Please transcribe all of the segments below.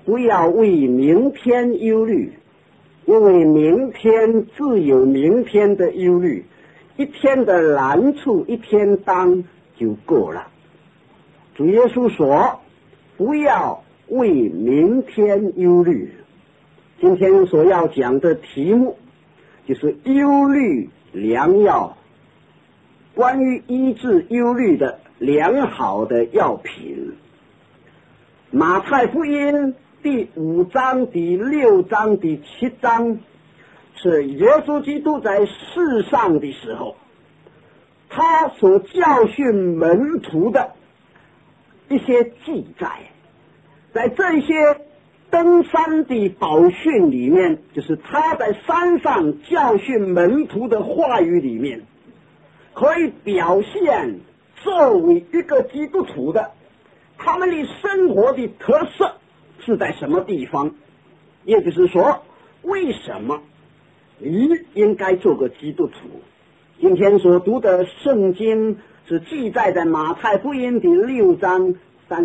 不要为明天忧虑，因为明天自有明天的忧虑，一天的难处一天当就够了。主耶稣说，不要为明天忧虑。今天所要讲的题目就是忧虑良药，关于医治忧虑的良好的药品。马太福音第5章、第6章、第7章是耶稣基督在世上的时候，他所教训门徒的一些记载。在这些登山的宝训里面，就是他在山上教训门徒的话语里面，可以表现作为一个基督徒的他们的生活的特色是在什么地方，也就是说，为什么你应该做个基督徒。今天所读的圣经是记载在马太福音第6章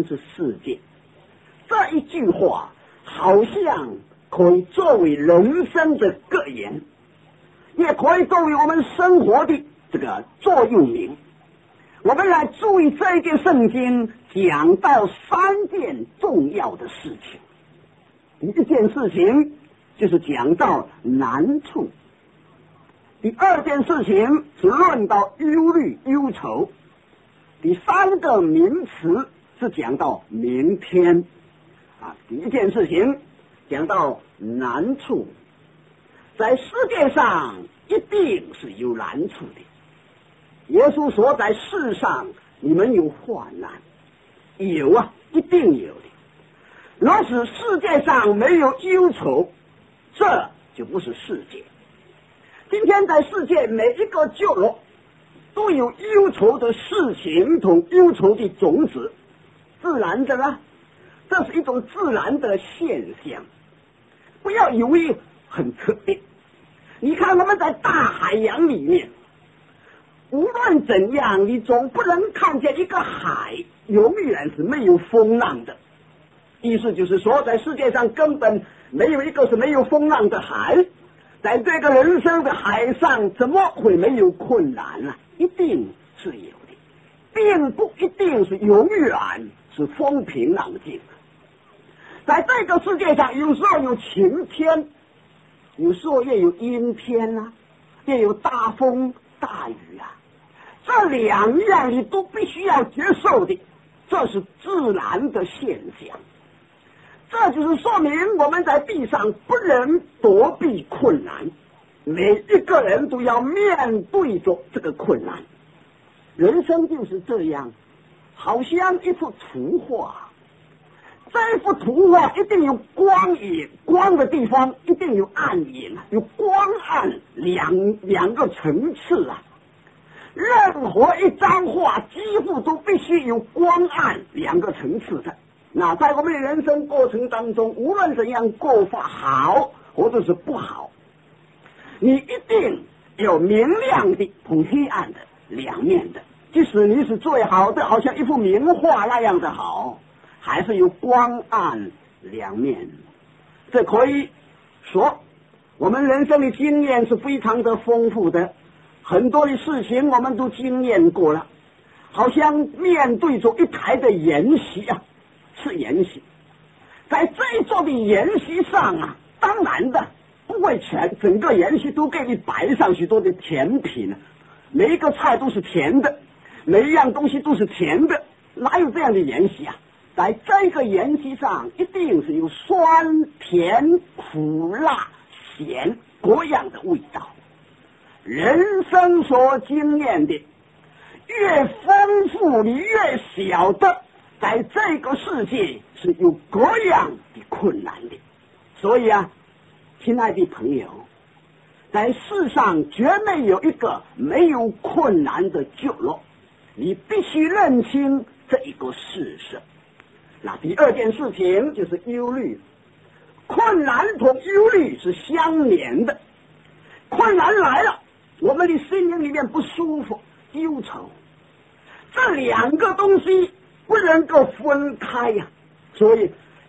34节。这一句话好像可以作为人生的格言，也可以作为我们生活的这个座右铭。我们来注意这个圣经讲到3件重要的事情。第一件事情就是讲到难处，第2件事情是论到忧虑忧愁，第3个名词是讲到明天。第一件事情讲到难处，在世界上一定是有难处的。耶稣说，在世上你们有患难，有啊，一定有的。若是世界上没有忧愁，这就不是世界。今天在世界每一个角落都有忧愁的事情同忧愁的种子，自然的啦，这是一种自然的现象，不要以为很特别。你看我们在大海洋里面，无论怎样，你总不能看见一个海永远是没有风浪的。意思就是说，在世界上根本没有一个是没有风浪的海。在这个人生的海上，怎么会没有困难呢？一定是有的，并不一定是永远是风平浪静。在这个世界上，有时候有晴天，有时候也有阴天啊，也有大风大雨啊。这2样你都必须要接受的，这是自然的现象。这就是说明我们在地上不能躲避困难，每一个人都要面对着这个困难。人生就是这样，好像一幅图画，这幅图画一定有光影，光的地方一定有暗影，有光暗两个层次啊。任何一张画几乎都必须有光暗2个层次的。那在我们的人生过程当中，无论怎样过法好或者是不好，你一定有明亮的同黑暗的2面的。即使你是最好的，好像一幅名画那样的好，还是有光暗2面。这可以说我们人生的经验是非常的丰富的，很多的事情我们都经验过了，好像面对着一台的筵席啊，是筵席。在这一座的筵席上啊，当然的不会整个筵席都给你摆上许多的甜品，每一个菜都是甜的，每一样东西都是甜的，哪有这样的筵席啊？在这个筵席上一定是有酸甜苦辣咸各样的味道。人生所经验的越丰富，你越晓得在这个世界是有各样的困难的。所以啊，亲爱的朋友，在世上绝没有一个没有困难的角落，你必须认清这一个事实。那第2件事情就是忧虑。困难同忧虑是相连的，困难来了，我们的心灵里面不舒服，忧愁，这2个东西不能够分开呀。所以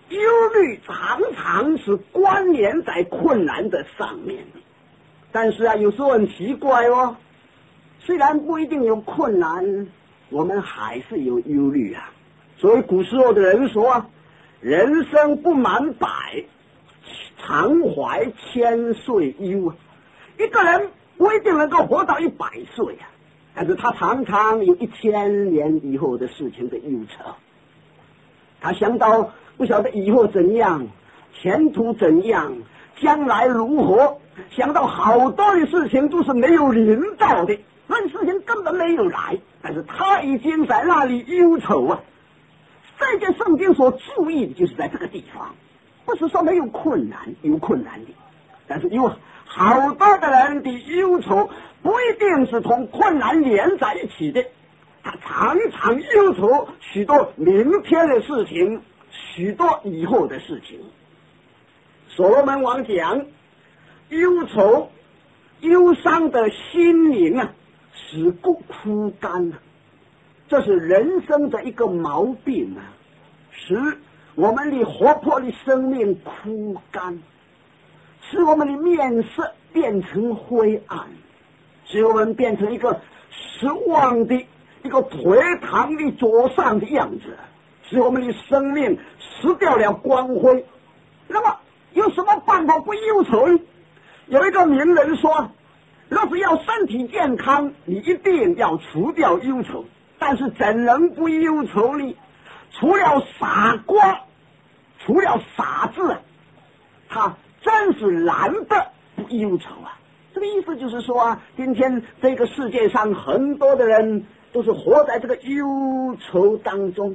忧虑常常是关联在困难的上面。但是有时候很奇怪哦，虽然不一定有困难，我们还是有忧虑啊。所以古时候的人说，人生不满百，常怀千岁忧。一个人不一定能够活到100岁啊，但是他常常有1000年以后的事情的忧愁。他想到不晓得以后怎样，前途怎样，将来如何，想到好多的事情都是没有临到的，那事情根本没有来，但是他已经在那里忧愁啊。这件圣经所注意的就是在这个地方，不是说没有困难，有困难的，但是有好多的人的忧愁不一定是同困难连在一起的，他常常忧愁许多明天的事情，许多以后的事情。所罗门王讲，忧愁忧伤的心灵啊，使骨枯干啊，这是人生的一个毛病啊，使我们的活泼的生命枯干，使我们的面色变成灰暗，使我们变成一个失望的一个颓唐的桌上的样子，使我们的生命失掉了光辉。那么有什么办法不忧愁呢？有一个名人说，若是要身体健康，你一定要除掉忧愁。但是怎能不忧愁呢？除了傻瓜，除了傻子，他真是难得不忧愁啊。这个意思就是说今天这个世界上很多的人都是活在这个忧愁当中，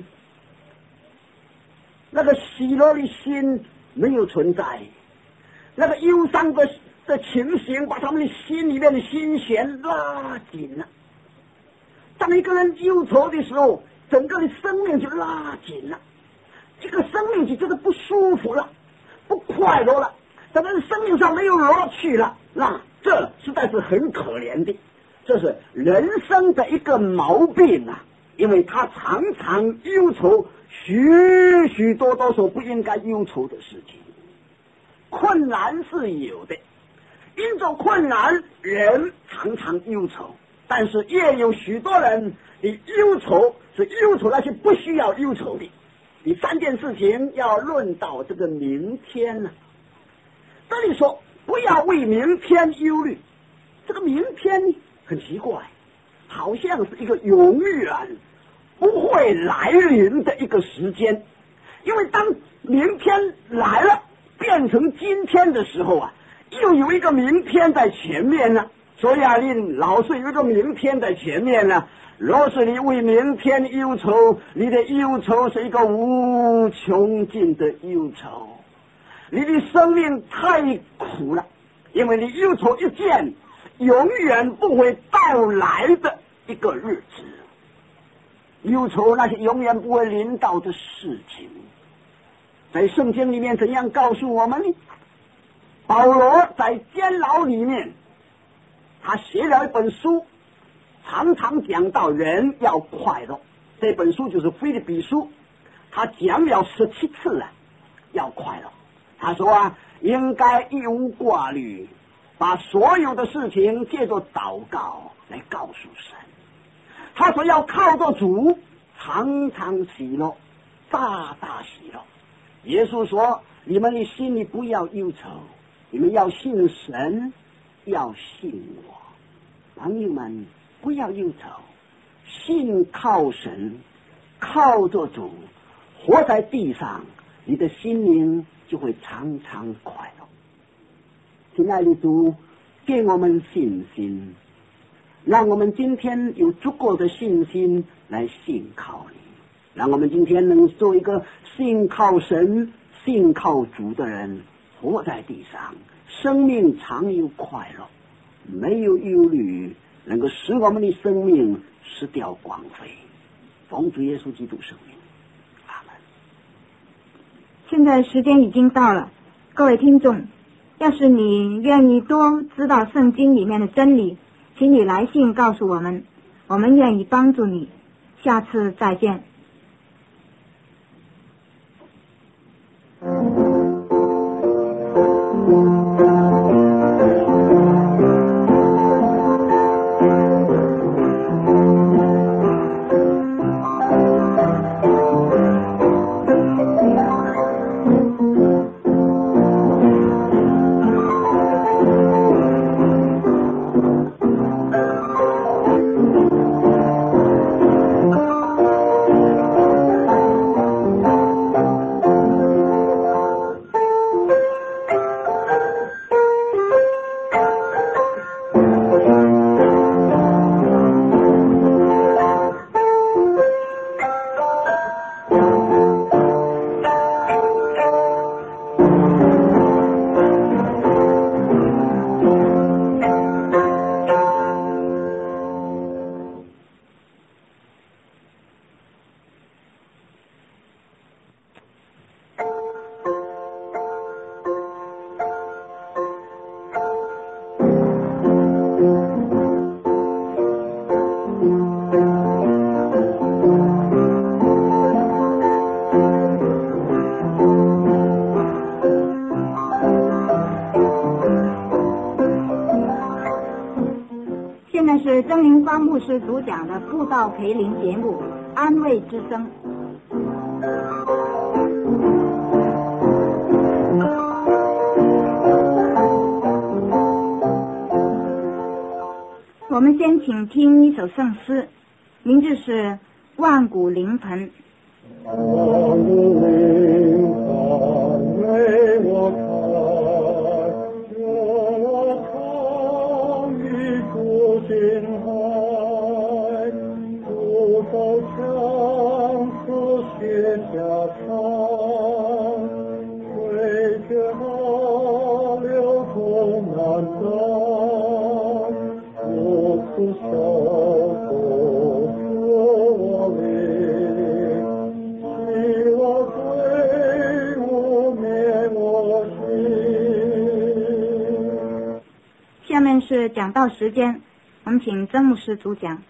那个喜乐的心没有存在，那个忧伤的情形把他们的心里面的心弦拉紧了。当一个人忧愁的时候，整个的生命就拉紧了，这个生命就觉得不舒服了，不快乐了，整个生命上没有乐趣了，那这实在是很可怜的，这是人生的一个毛病啊。因为他常常忧愁许许多多所不应该忧愁的事情。困难是有的，因着困难人常常忧愁，但是也有许多人的忧愁是忧愁那些不需要忧愁的。第3件事情要论到这个明天呢，这里说不要为明天忧虑。这个明天很奇怪，好像是一个永远不会来临的一个时间，因为当明天来了变成今天的时候又有一个明天在前面了。所以你老是有一个明天在前面了。若是你为明天忧愁，你的忧愁是一个无穷尽的忧愁，你的生命太苦了，因为你忧愁一件永远不会到来的一个日子，忧愁那些永远不会临到的事情。在圣经里面怎样告诉我们呢？保罗在监牢里面，他写了一本书，常常讲到人要快乐。这本书就是腓立比书，他讲了17次要快乐。他说应该一无挂虑，把所有的事情借着祷告来告诉神。他说要靠着主常常喜乐，大大喜乐。耶稣说你们的心里不要忧愁，你们要信神，要信我。朋友们不要忧愁，信靠神，靠着主，活在地上，你的心灵就会常常快乐。亲爱的主，给我们信心，让我们今天有足够的信心来信靠你，让我们今天能做一个信靠神、信靠主的人，活在地上，生命常有快乐，没有忧虑，能够使我们的生命失掉光辉。奉主耶稣基督圣名，阿门。 现在时间已经到了，各位听众，要是你愿意多知道圣经里面的真理，请你来信告诉我们，我们愿意帮助你。下次再见。 面是曾灵芳牧师主讲的布道培灵节目《安慰之声》。我们先请听一首圣诗，名字是《万古灵盆》。 万古灵盆为我开，用我抗御主心海，不受强刺血下场，水却好流通难当，不辞受苦使我灵。 下面是讲道时间，我们请曾牧师主讲。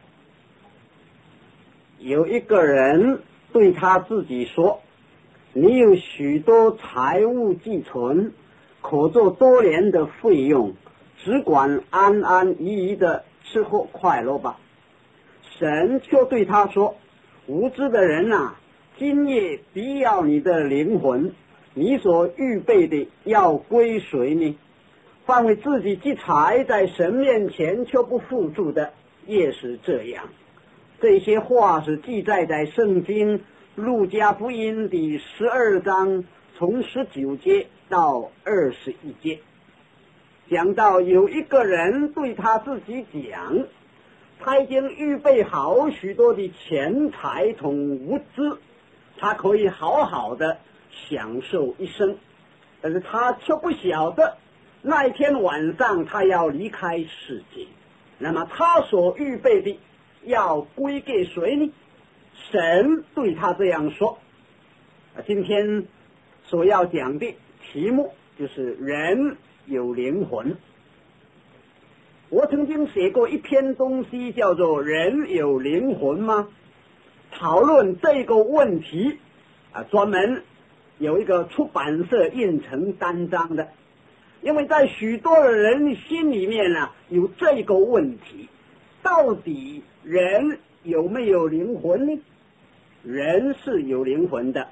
有一个人对他自己说，你有许多财物寄存，可做多年的费用，只管安安逸逸的吃喝快乐吧。神却对他说，无知的人啊，今夜必要你的灵魂，你所预备的要归谁呢？凡为自己积财，在神面前却不付出的，也是这样。这些话是记载在圣经路加福音第12章从19节到21节，讲到有一个人对他自己讲，他已经预备好许多的钱财同物资，他可以好好的享受一生，但是他却不晓得那一天晚上他要离开世界，那么他所预备的要归给谁呢？神对他这样说。今天所要讲的题目就是人有灵魂。我曾经写过一篇东西叫做人有灵魂吗？讨论这个问题专门有一个出版社印成单张的。因为在许多的人心里面有这个问题，到底人有没有灵魂呢？人是有灵魂的。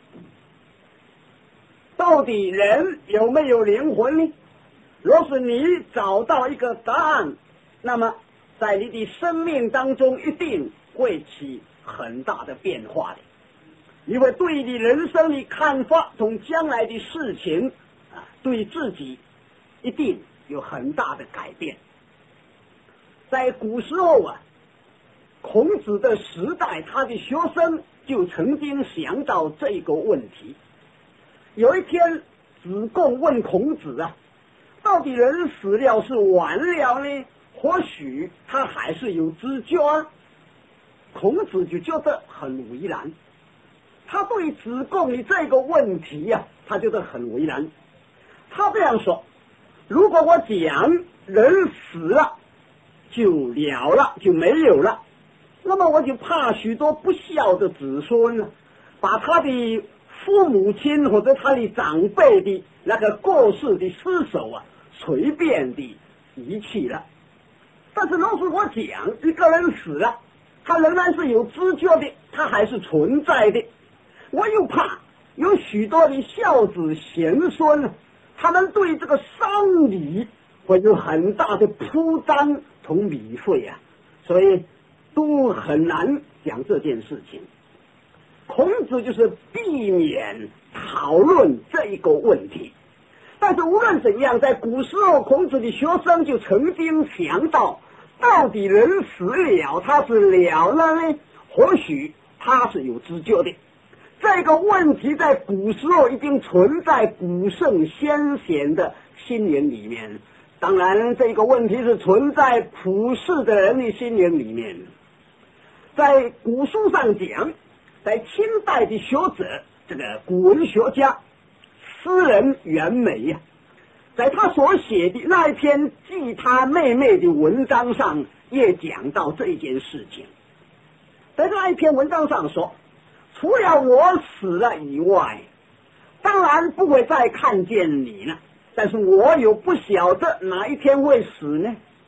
到底人有没有灵魂呢？若是你找到一个答案，那么在你的生命当中一定会起很大的变化的，因为对你人生的看法同将来的事情对自己一定有很大的改变。在古时候孔子的时代，他的学生就曾经想到这个问题。有一天，子贡问孔子到底人死了是完了呢？或许他还是有知觉孔子就觉得很为难，他对子贡的这个问题他觉得很为难。他这样说，如果我讲人死了就了了，就没有了，那么我就怕许多不孝的子孙把他的父母亲或者他的长辈的那个过世的尸首随便的遗弃了。但是若是我讲一个人死了，他仍然是有知觉的，他还是存在的，我又怕有许多的孝子贤孙他们对这个丧礼会有很大的铺张同理会所以都很难讲这件事情。孔子就是避免讨论这一个问题。但是无论怎样，在古时候孔子的学生就曾经想到，到底人死了他是了了呢？或许他是有知觉的。这个问题在古时候已经存在古圣先贤的心灵里面，当然这个问题是存在普世的人的心灵里面。在古书上讲，在清代的学者，这个古文学家诗人袁枚在他所写的那一篇记他妹妹的文章上也讲到这件事情。在那一篇文章上说，除了我死了以外，当然不会再看见你了，但是我又不晓得哪一天会死呢？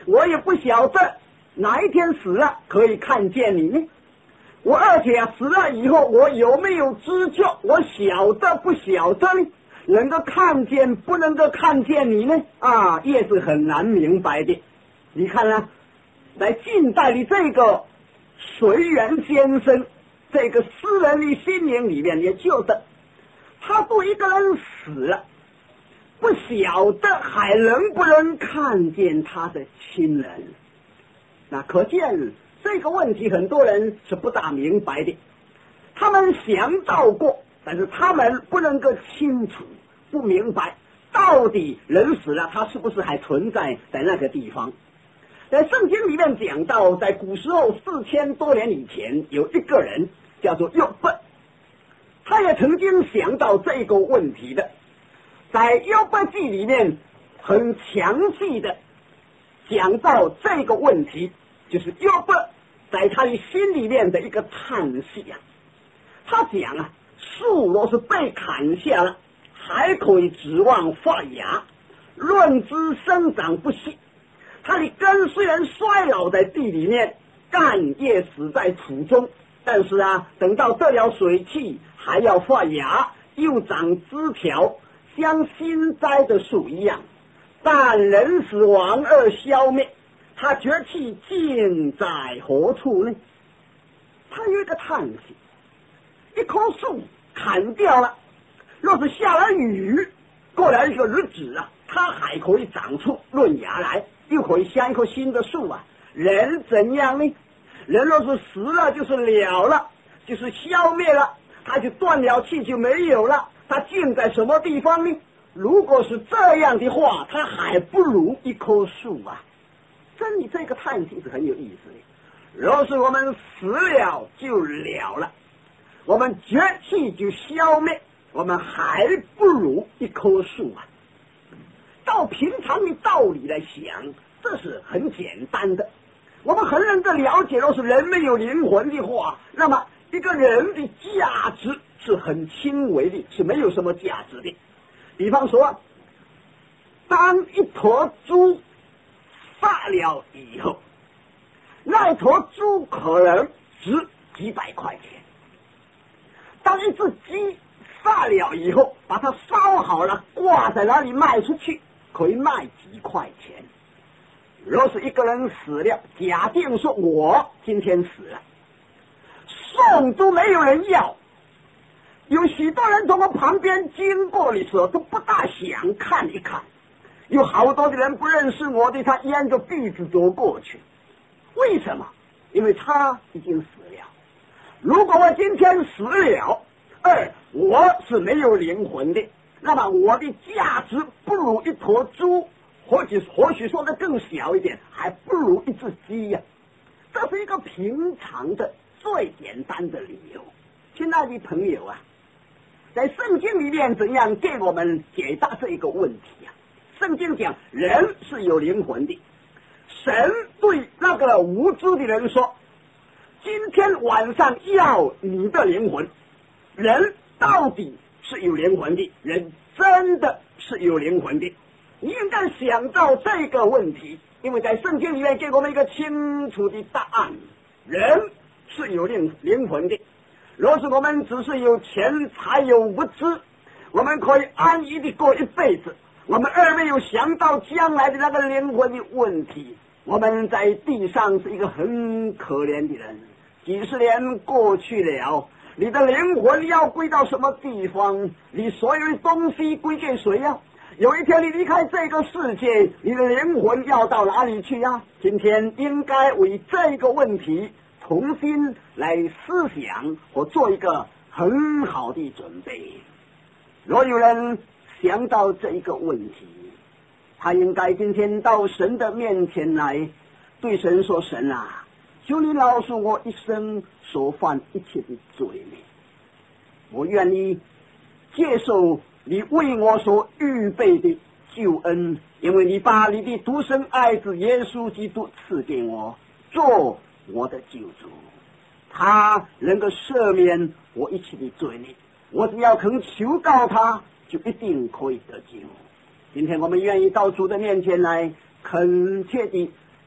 我也不晓得哪一天死了可以看见你呢。而且死了以后我有没有知觉，我晓得不晓得呢？能够看见不能够看见你呢？也是很难明白的。你看啊，在近代的这个随缘先生这个诗人的心灵里面，也觉得他对一个人死了，不晓得还能不能看见他的亲人。那可见这个问题很多人是不大明白的，他们想到过，但是他们不能够清楚不明白到底人死了他是不是还存在在那个地方。在圣经里面讲到，在古时候4000多年以前，有一个人叫做约伯，他也曾经想到这个问题的。在约伯记里面很详细的讲到这个问题，就是约伯在他的心里面的一个叹息啊。他讲啊，树若是被砍下了，还可以指望发芽，论枝生长不息。它的根虽然衰老在地里面，干叶死在土中，但是等到得了水气，还要发芽，又长枝条，像新栽的树一样。但人死亡而消灭，它绝气尽在何处呢？他有一个叹息，一棵树砍掉了，若是下了雨，过了一个日子它还可以长出论芽来，又可以像一棵新的树人怎样呢？人若是死了就是了了，就是消灭了，他就断了气就没有了，他静在什么地方呢？如果是这样的话，他还不如一棵树真的，这个叹息是很有意思的。若是我们死了就了了，我们绝气就消灭，我们还不如一棵树照平常的道理来想，这是很简单的。我们很能够了解，若是人没有灵魂的话，那么一个人的价值是很轻微的，是没有什么价值的。比方说，当一头猪杀了以后，那一头猪可能值几百块钱。当一只鸡杀了以后，把它烧好了，挂在那里卖出去，可以卖几块钱。若是一个人死了，假定说我今天死了，送都没有人要，有许多人从我旁边经过的时候都不大想看一看，有好多的人不认识我的，他沿着鼻子走过去。为什么？因为他已经死了。如果我今天死了，我是没有灵魂的，那么我的价值不如一头猪，或许说的更小一点，还不如一只鸡这是一个平常的最简单的理由。亲爱的朋友在圣经里面怎样给我们解答这一个问题圣经讲人是有灵魂的，神对那个无知的人说，今天晚上要你的灵魂。人到底是有灵魂的，人真的是有灵魂的。你应该想到这个问题，因为在圣经里面给我们一个清楚的答案，人是有灵魂的。若是我们只是有钱财有物质，我们可以安逸的过一辈子，我们没有想到将来的那个灵魂的问题。我们在地上是一个很可怜的人，几十年过去了，你的灵魂要归到什么地方？你所有的东西归给谁有一天你离开这个世界，你的灵魂要到哪里去今天应该为这个问题重新来思想和做一个很好的准备。若有人想到这一个问题，他应该今天到神的面前来，对神说，神求你饶恕我一生所犯一切的罪孽，我愿意接受你为我所预备的救恩，因为你把你的独生爱子耶稣基督赐给我，做我的救主，他能够赦免我一切的罪孽，我只要肯求告他，就一定可以得救。今天我们愿意到主的面前来，恳切地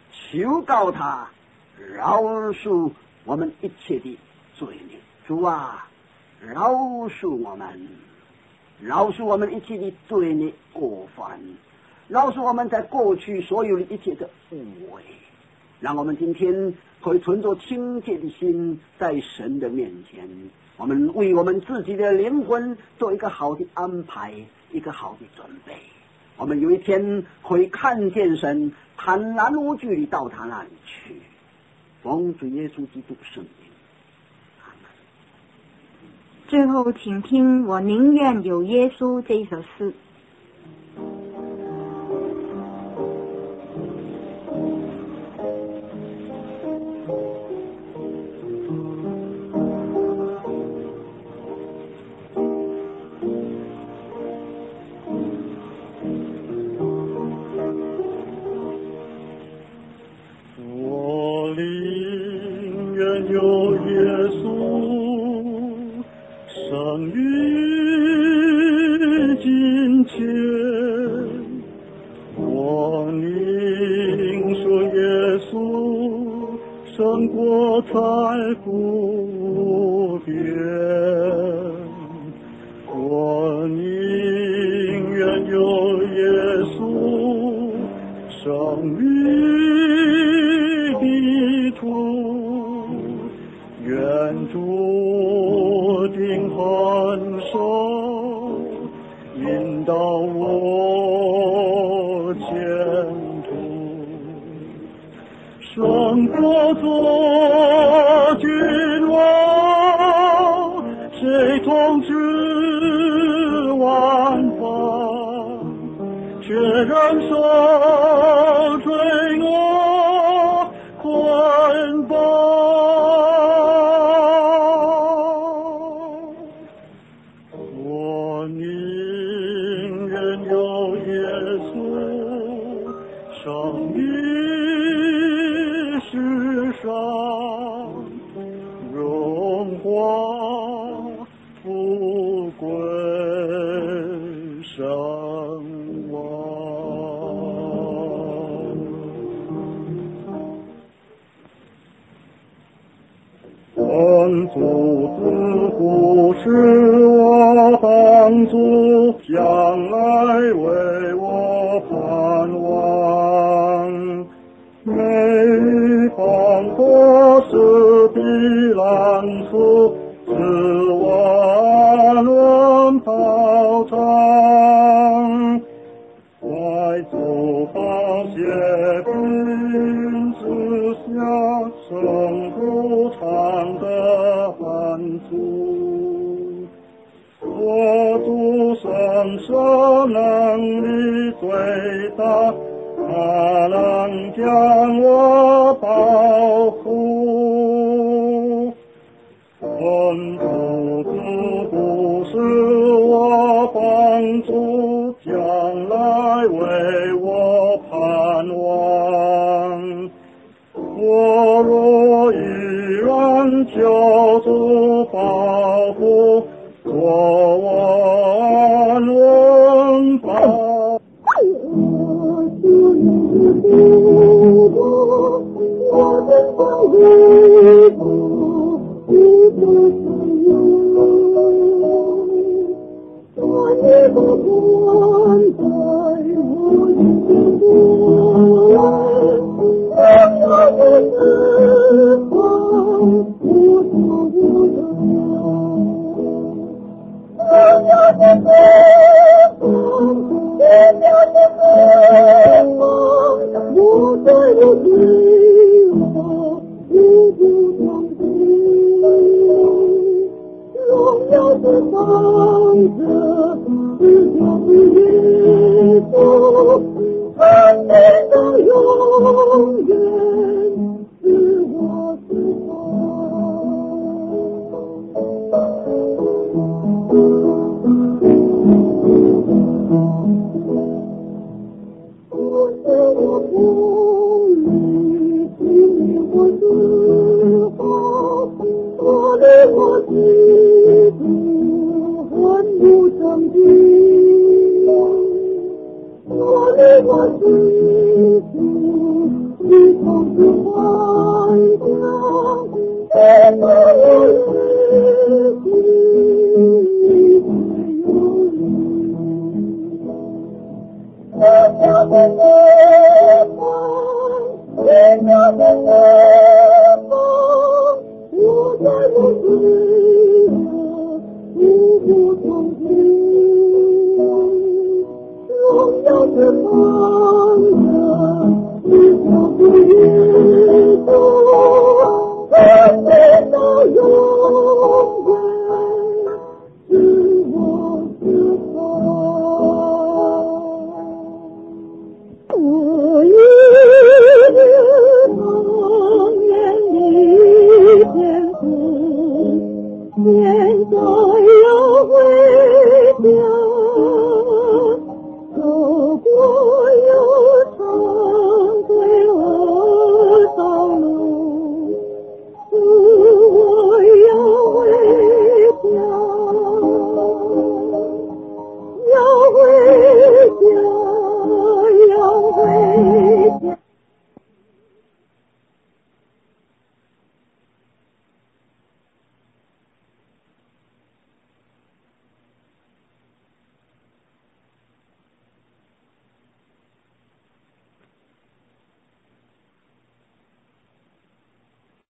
求告他饶恕我们一切的罪孽。主啊，饶恕我们，饶恕我们一切的罪孽过犯，饶恕我们在过去所有的一切的误会，让我们今天可以存着清洁的心，在神的面前，我们为我们自己的灵魂做一个好的安排，一个好的准备。我们有一天可以看见神，坦然无惧地到他那里去。奉主耶稣基督圣名。 最后请听我宁愿有耶稣这一首诗。 我宁愿有耶稣胜于金钱，我宁说耶稣胜过财富边，我宁愿有耶稣胜于地土，愿主定hand手引导我前途，胜过做君王，谁统治万方，却忍受罪恶捆绑。我宁愿有耶稣胜于世上，荣华富贵声望。恩主自古是我帮助，将来为我盼望。每方国是比兰处，是我安稳跑场。外祖宝血拼之下，生不长的汗珠。我主神手能力最大，他能将我保护。恩主自古是我帮助，将来为我盼望。我若依然求主保护，我安稳保。我的生活一直是我一个关在我心中，我的翅膀无所不能，我的翅膀，我的翅膀，我在我心中无不能敌。荣耀的房子是叫耶稣，安定的永远是我之光。我是我不离，请你我自豪，我的我基督很不正经，我的我基督你从此幻想，天哪有日你会有天涯的月光，天涯的月光，我在梦里无不从听，荣耀的方向，你就不移动，在天的永